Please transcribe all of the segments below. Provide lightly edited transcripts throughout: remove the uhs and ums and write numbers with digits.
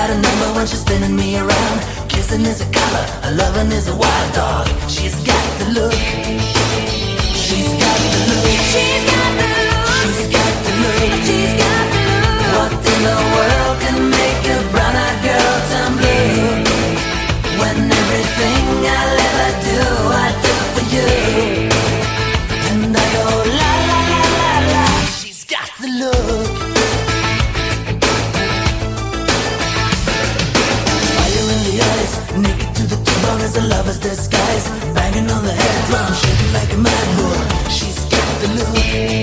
got a number when she's spinning me around. Kissing is a color, a loving is a wild dog. She's got the look. She's got the look. She's got the look. She's got the look. She's got the look. What in the world can make a brown-eyed girl turn blue? When everything I'll ever do, I do for you. And I go la la la la la. She's got the look. Fire in the eyes, naked to the bone as a lover's disguise. Banging on the head drum, shaking like a mad bull. She's got the look.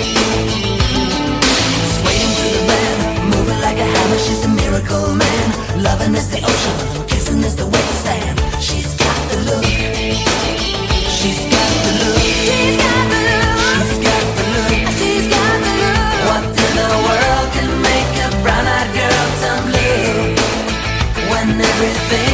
Swaying to the band, moving like a hammer. She's a miracle man. Loving is the ocean, kissing is the wet sand. She's got the look. She's got the look. She's got the look. She's got the look. She's got the look. What in the world can make a brown-eyed girl turn blue? When everything